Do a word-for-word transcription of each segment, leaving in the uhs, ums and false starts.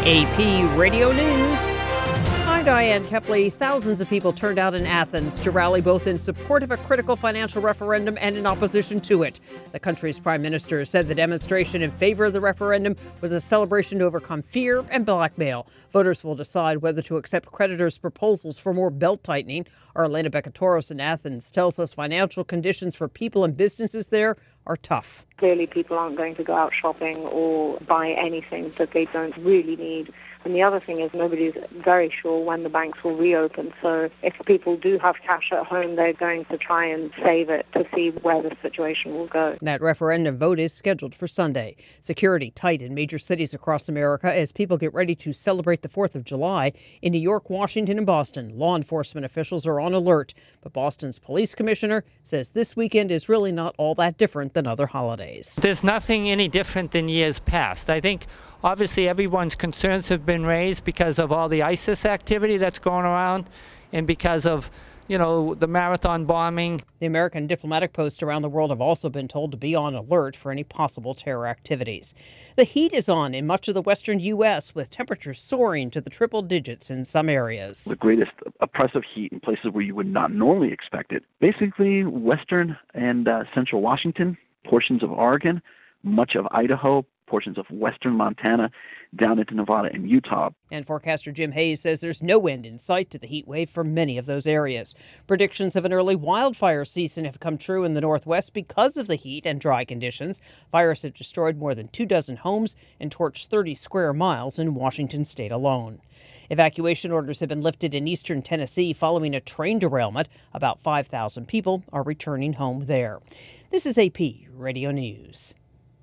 A P Radio News. I'm Diane Kepley. Thousands of people turned out in Athens to rally both in support of a critical financial referendum and in opposition to it. The country's prime minister said the demonstration in favor of the referendum was a celebration to overcome fear and blackmail. Voters will decide whether to accept creditors' proposals for more belt-tightening. Our Elena Bekatoros in Athens tells us financial conditions for people and businesses there are tough. Clearly, people aren't going to go out shopping or buy anything that they don't really need. And the other thing is nobody's very sure when the banks will reopen. So if people do have cash at home, they're going to try and save it to see where the situation will go. That referendum vote is scheduled for Sunday. Security tight in major cities across America as people get ready to celebrate the fourth of July. In New York, Washington, and Boston, law enforcement officials are on alert. But Boston's police commissioner says this weekend is really not all that different than other holidays. There's nothing any different than years past. I think obviously everyone's concerns have been raised because of all the ISIS activity that's going around and because of, you know, the marathon bombing. The American diplomatic posts around the world have also been told to be on alert for any possible terror activities. The heat is on in much of the western U S, with temperatures soaring to the triple digits in some areas. The greatest oppressive heat in places where you would not normally expect it. Basically, western and uh, central Washington, portions of Oregon, much of Idaho, portions of western Montana, down into Nevada and Utah. And forecaster Jim Hayes says there's no end in sight to the heat wave for many of those areas. Predictions of an early wildfire season have come true in the Northwest because of the heat and dry conditions. Fires have destroyed more than two dozen homes and torched thirty square miles in Washington state alone. Evacuation orders have been lifted in eastern Tennessee following a train derailment. About five thousand people are returning home there. This is A P Radio News.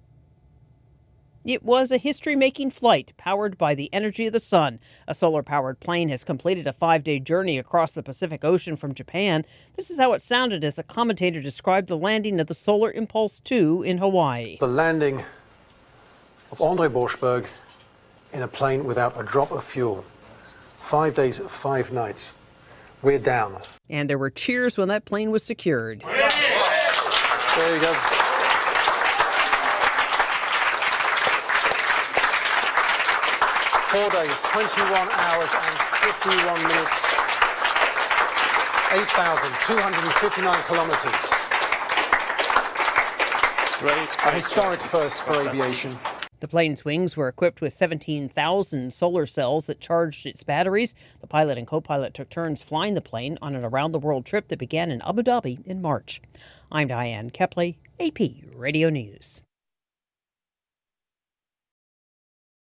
It was a history-making flight powered by the energy of the sun. A solar-powered plane has completed a five-day journey across the Pacific Ocean from Japan. This is how it sounded as a commentator described the landing of the Solar Impulse two in Hawaii. The landing of Andre Borschberg in a plane without a drop of fuel. Five days, five nights. We're down. And there were cheers when that plane was secured. There you go. Four days, twenty-one hours and fifty-one minutes, eight thousand two hundred fifty-nine kilometers. Ready? A historic first for aviation. The plane's wings were equipped with seventeen thousand solar cells that charged its batteries. The pilot and co-pilot took turns flying the plane on an around-the-world trip that began in Abu Dhabi in March. I'm Diane Kepley, A P Radio News.